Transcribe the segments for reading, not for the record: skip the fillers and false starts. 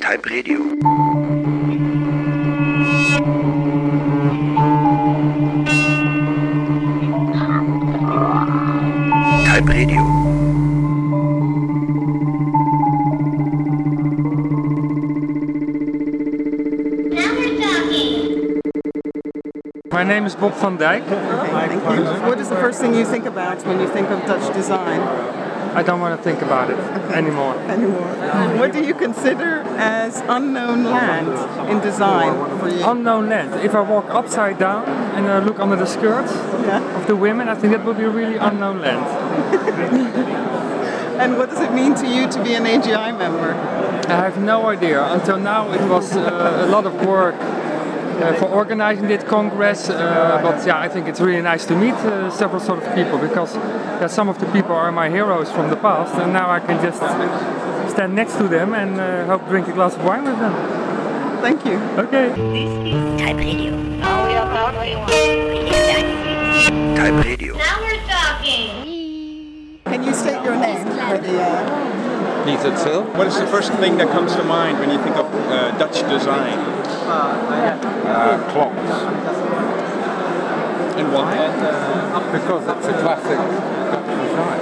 Type Radio. Type Radio. My name is Bob van Dijk. Thank you. What is the first thing you think about when you think of Dutch design? I don't want to think about it anymore. What do you consider as unknown land in design for you? Unknown land. If I walk upside down and I look under the skirts of the women, I think that would be a really unknown land. And what does it mean to you to be an AGI member? I have no idea. Until now it was a lot of work for organizing this congress, but yeah, I think it's really nice to meet several sort of people, because some of the people are my heroes from the past, and now I can just stand next to them and hope drink a glass of wine with them. Thank you. Okay. This is Type Radio. Now we are talking. Type Radio. Now we're talking. Can you state your name for the... Peter Till. What is the first thing that comes to mind when you think of Dutch design? Clocks. And why? Because it's a classic Dutch design.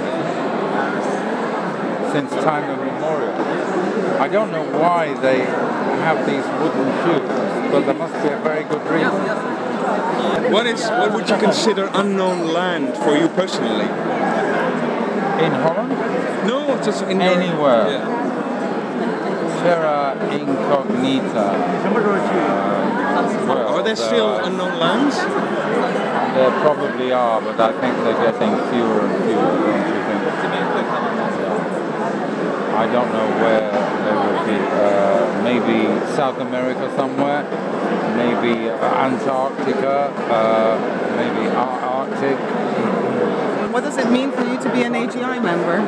Since time immemorial. I don't know why they have these wooden shoes, but there must be a very good reason. What would you consider unknown land for you personally? In Holland? No, just in anywhere. Yeah. Terra incognita. Are there still unknown lands? There probably are, but I think they're getting fewer and fewer, don't you think? Yeah. I don't know where they would be. Maybe South America somewhere, maybe Antarctica, maybe Arctic. What does it mean for you to be an AGI member?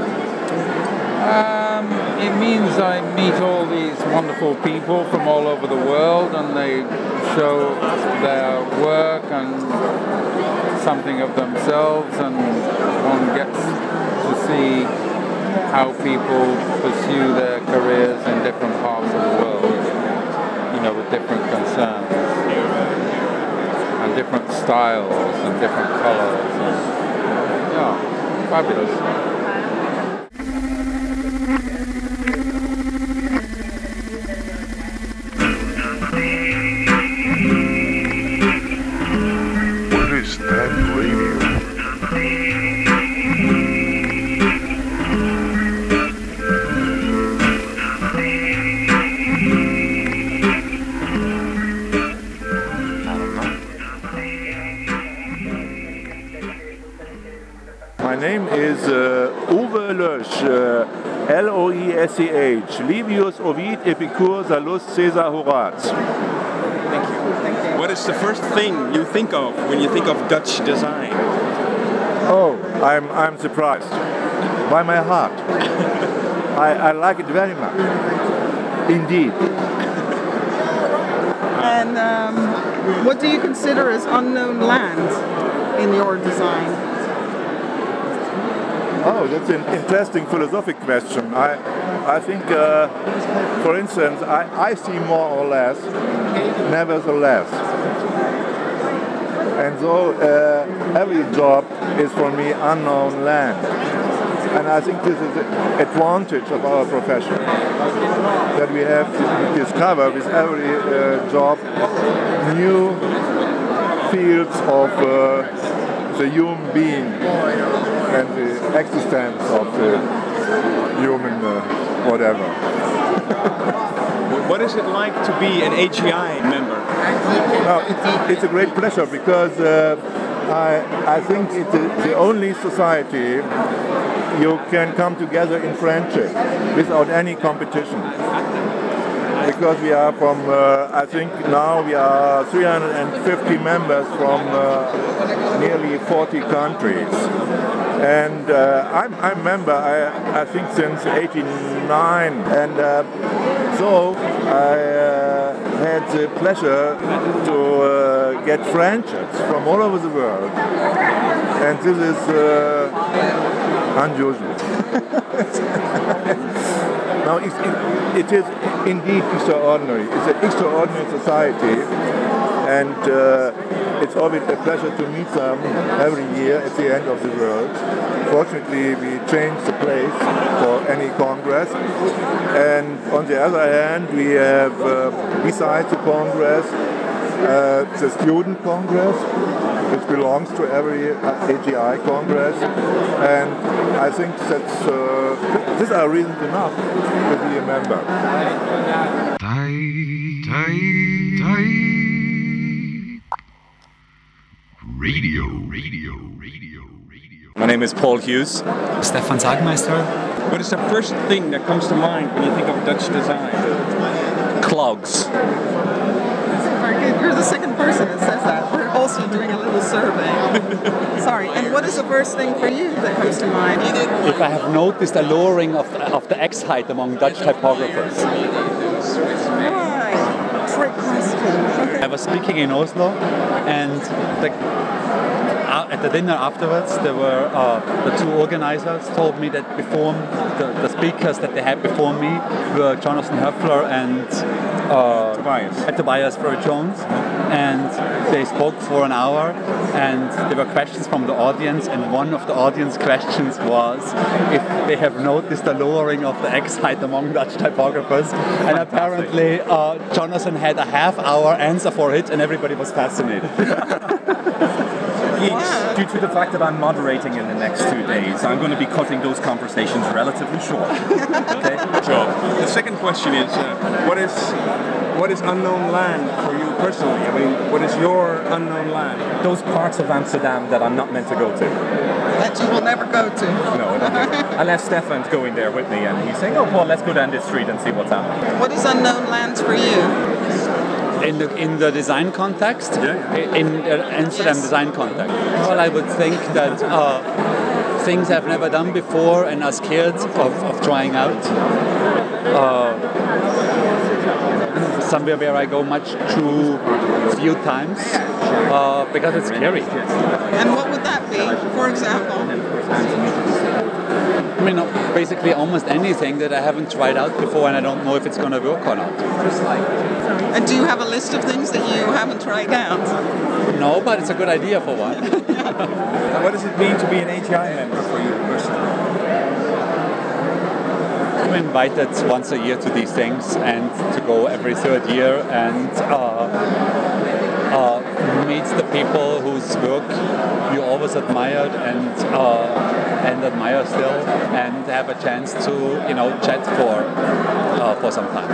It means I meet all these wonderful people from all over the world, and they show their work and something of themselves, and one gets to see how people pursue their careers in different parts of the world, with different concerns and different styles and different colors. And, fabulous. My name is Uwe Lösch, Loesch, Livius, Ovid, Epicure, Sallust, Caesar, Horaz. Thank you. What is the first thing you think of when you think of Dutch design? Oh, I'm surprised by my heart. I like it very much, indeed. And what do you consider as unknown land in your design? Oh, that's an interesting philosophical question. I think, for instance, I see more or less, nevertheless. And so every job is for me unknown land. And I think this is the advantage of our profession, that we have to discover with every job new fields of the human being and the existence of the human whatever. What is it like to be an AGI member? Now, it's a great pleasure, because I think it's the only society you can come together in friendship without any competition. Because we are from, I think now we are 350 members from nearly 40 countries. And I'm a member, I think, since '89. And so I had the pleasure to get friendships from all over the world. And this is unusual. Now, it is indeed extraordinary. It's an extraordinary society, and it's always a pleasure to meet them every year at the end of the world. Fortunately, we changed the place for any congress, and on the other hand, we have, besides the congress, the student congress, which belongs to every AGI congress, and I think these are reasons enough to be a member. Radio. My name is Paul Hughes. Stefan Sagmeister. What is the first thing that comes to mind when you think of Dutch design? Clogs. Very good. You're the second person that says that. We're also doing a little survey. Sorry. And what is the first thing for you that comes to mind? If I have noticed a lowering of the X height among Dutch typographers. Right. Trick question. I was speaking in Oslo, and at the dinner afterwards, there were the two organizers told me that before the speakers that they had before me were Jonathan Höffler and Tobias Burr-Jones, and they spoke for an hour, and there were questions from the audience, and one of the audience questions was if they have noticed a lowering of the X height among Dutch typographers, and apparently Jonathan had a half-hour answer for it, and everybody was fascinated. Wow. Due to the fact that I'm moderating in the next 2 days, I'm going to be cutting those conversations relatively short. Okay? Sure. The second question is, what is unknown land for you personally? I mean, what is your unknown land? Those parts of Amsterdam that I'm not meant to go to. That you will never go to. No, I don't think. Unless Stefan's going there with me and he's saying, oh, Paul, let's go down this street and see what's happening. What is unknown lands for you? In the design context, in Amsterdam design context. Well, I would think that things I've never done before and are scared of trying out. Somewhere where I go much too few times because it's scary. And what would that be, for example? I mean, basically almost anything that I haven't tried out before and I don't know if it's going to work or not. And do you have a list of things that you haven't tried out? No, but it's a good idea for one. And what does it mean to be an AGI member for you personally? I'm invited once a year to these things and to go every third year and meet the people whose work you always admired and admire still, and have a chance to chat for some time.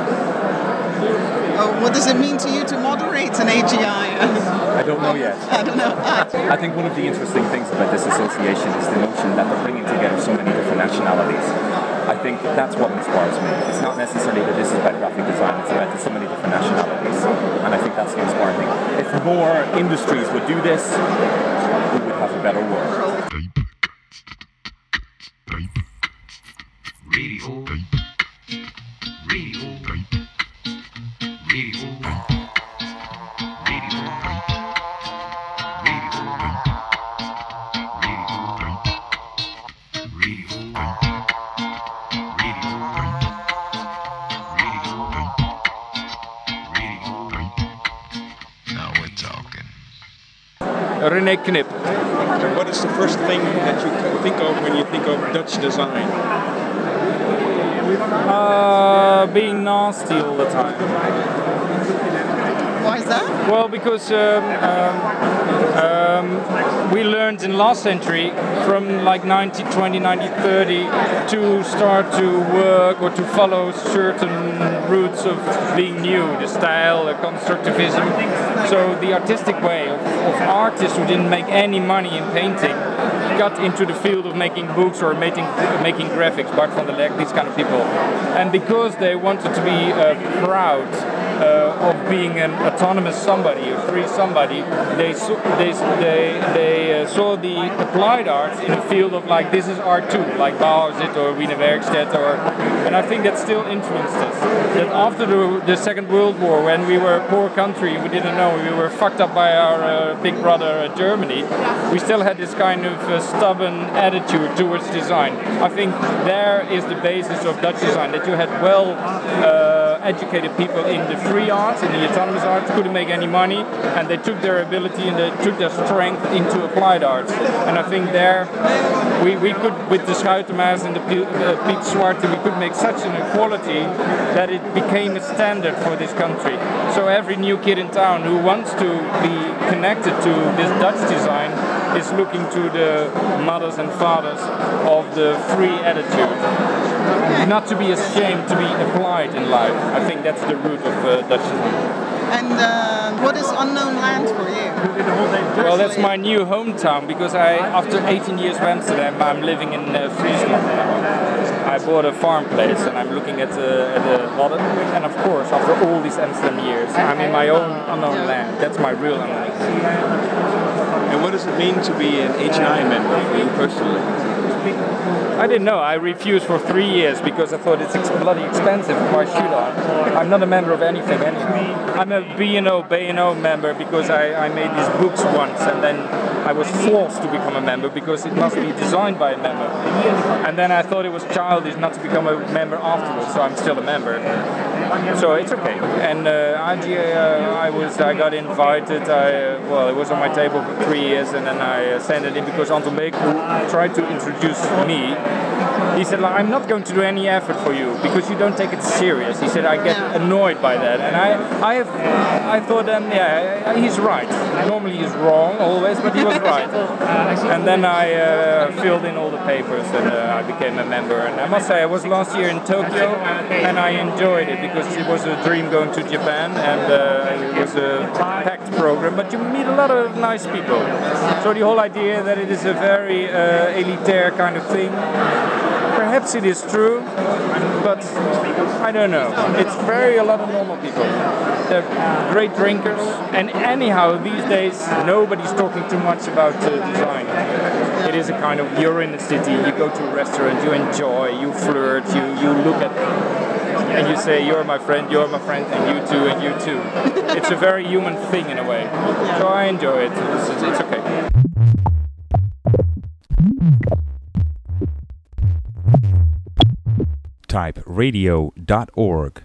What does it mean to you to moderate an AGI? I don't know yet. I don't know. I think one of the interesting things about this association is the notion that they're bringing together so many different nationalities. I think that's what inspires me. It's not necessarily that this is about graphic design, it's about so many different nationalities. And I think that's the inspiring thing. If more industries would do this, we would have a better world. René Knip. What is the first thing that you think of when you think of Dutch design? Being nasty all the time. Why is that? Well, because we learned in last century from like 1920, 1930 to start to work or to follow certain routes of being new, the style, the constructivism. So the artistic way of artists who didn't make any money in painting got into the field of making books or making graphics, Bart van der Lek, these kind of people. And because they wanted to be proud of being an autonomous somebody, a free somebody, they saw the applied arts in a field of like, this is art too, like Bauhaus or Wiener Werkstatt, and I think that still influenced us. that after the Second World War, when we were a poor country, we didn't know, we were fucked up by our big brother Germany, we still had this kind of stubborn attitude towards design. I think there is the basis of Dutch design, that you had educated people in the free arts, in the autonomous arts, couldn't make any money, and they took their ability and they took their strength into applied arts. And I think there we could, with the Schuitenmaas and the Piet Zwarte, we could make such an equality that it became a standard for this country. So every new kid in town who wants to be connected to this Dutch design is looking to the mothers and fathers of the free attitude. Not to be ashamed to be applied in life. I think that's the root of Dutch design. And what is unknown land for you? Well, that's my new hometown, because after 18 years of Amsterdam, I'm living in Friesland now. I bought a farm place and I'm looking at the Wadden. And of course, after all these Amsterdam years, I'm in my own unknown land. That's my real unknown land. And what does it mean to be an HNI member for you personally? I didn't know. I refused for 3 years because I thought it's bloody expensive. Why should I? I'm not a member of anything anyway. I'm a B&O member because I made these books once, and then I was forced to become a member because it must be designed by a member. And then I thought it was childish not to become a member afterwards, so I'm still a member. So it's okay. And I got invited. It was on my table for 3 years, and then I sent it in because Anton Beek, who tried to introduce me, he said, I'm not going to do any effort for you because you don't take it serious. He said, I get annoyed by that. And I thought, he's right. Normally he's wrong always, but he was right. And then I filled in all the papers and I became a member. And I must say, I was last year in Tokyo and I enjoyed it because it was a dream going to Japan, and it was a packed program, but you meet a lot of nice people. So the whole idea that it is a very elitaire kind of thing, perhaps it is true, but I don't know. It's a lot of normal people. They're great drinkers, and anyhow, these days, nobody's talking too much about design. It is a kind of, you're in the city, you go to a restaurant, you enjoy, you flirt, you look at and you say, you're my friend, and you too. It's a very human thing in a way. So I enjoy it. It's okay. typeradio.org.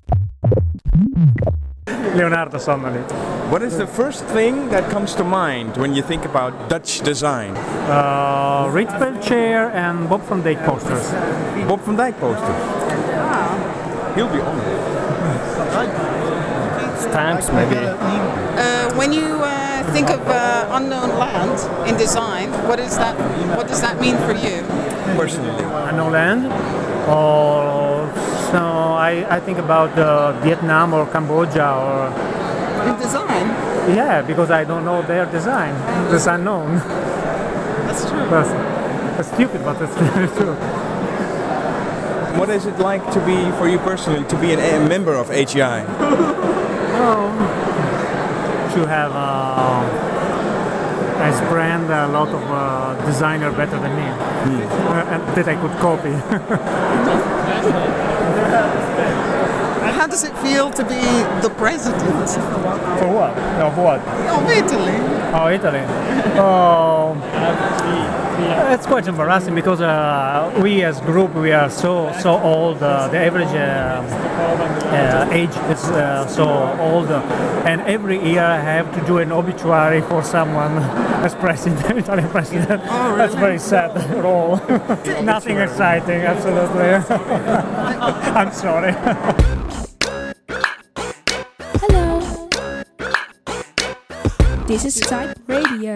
Leonardo Sonnoli. What is the first thing that comes to mind when you think about Dutch design? Rietveld chair and Bob van Dijk posters. Bob van Dijk posters. He'll be on. Stamps, maybe. When you think of unknown land in design, what does that mean for you? Personally. Unknown land? So I think about Vietnam or Cambodia or... In design? Yeah, because I don't know their design. It's unknown. That's true. That's stupid, but it's true. What is it like to be, for you personally, to be a member of HEI? To have as brand a lot of designer better than me, and that I could copy. How does it feel to be the president? For what? Of what? Of Italy. Oh, Italy. It's quite embarrassing because we as group, we are so old. The average age is so old, and every year I have to do an obituary for someone as president, Italian president. Oh, really? That's very sad role. Nothing exciting, absolutely. I'm sorry. Hello. This is Type Radio.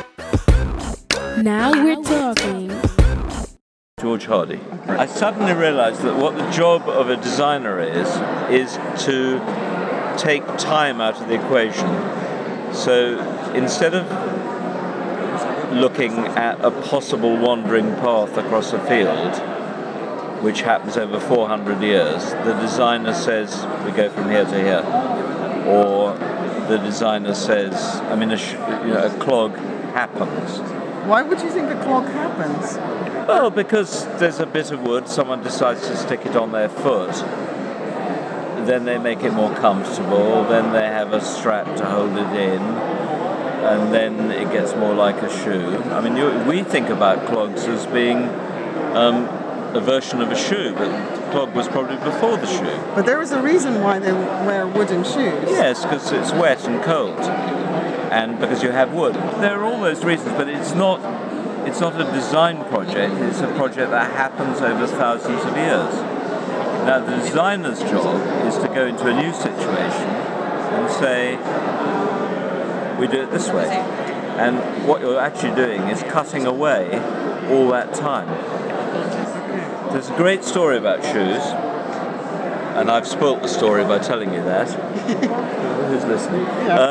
Now we're talking. George Hardy. I suddenly realized that what the job of a designer is to take time out of the equation. So instead of looking at a possible wandering path across a field, which happens over 400 years, the designer says, we go from here to here. Or the designer says, a clog happens. Why would you think a clog happens? Well, because there's a bit of wood, someone decides to stick it on their foot. then they make it more comfortable, then they have a strap to hold it in, and then it gets more like a shoe. I mean, we think about clogs as being a version of a shoe, but the clog was probably before the shoe. But there is a reason why they wear wooden shoes. Yes, because it's wet and cold, and because you have wood. There are all those reasons, but it's not a design project. It's a project that happens over thousands of years. Now, the designer's job is to go into a new situation and say, we do it this way. And what you're actually doing is cutting away all that time. There's a great story about shoes, and I've spoilt the story by telling you that. Who's listening?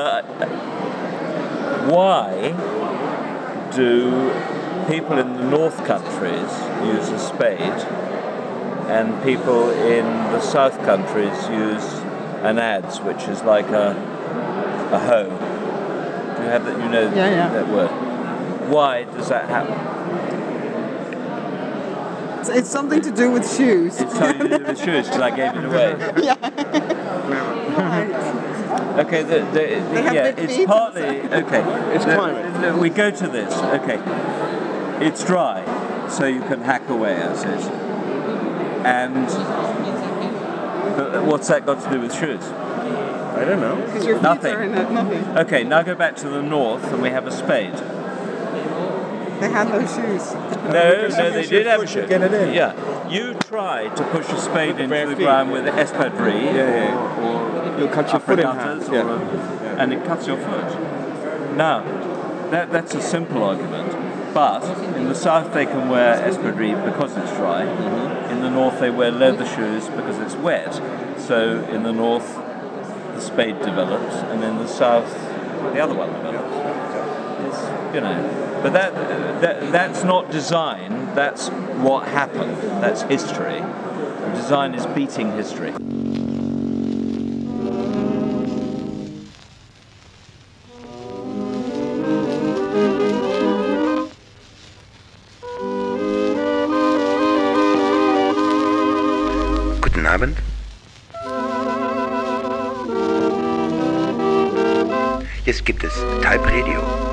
Why do people in the North countries use a spade and people in the South countries use an adze, which is like a hoe? Do you have that? You know that word. Why does that happen? It's something to do with shoes. It's something to do with shoes, because I gave it away. Okay, it's partly, okay. It's climate. We go to this, okay. It's dry, so you can hack away at it. And but what's that got to do with shoes? I don't know. Because your feet are in it, nothing. Okay, now go back to the north and we have a spade. They had no shoes. No, they did have a shoe. Get it in. Yeah. You try to push a spade into the ground with espadrille, or you'll cut your foot in half, and it cuts your foot. Now, that's a simple argument, but in the south they can wear espadrille because it's dry. In the north they wear leather shoes because it's wet. So in the north the spade develops, and in the south the other one develops. It's, but that's not design. That's what happened. That's history. Design is beating history. Guten Abend. Jetzt gibt es Type Radio.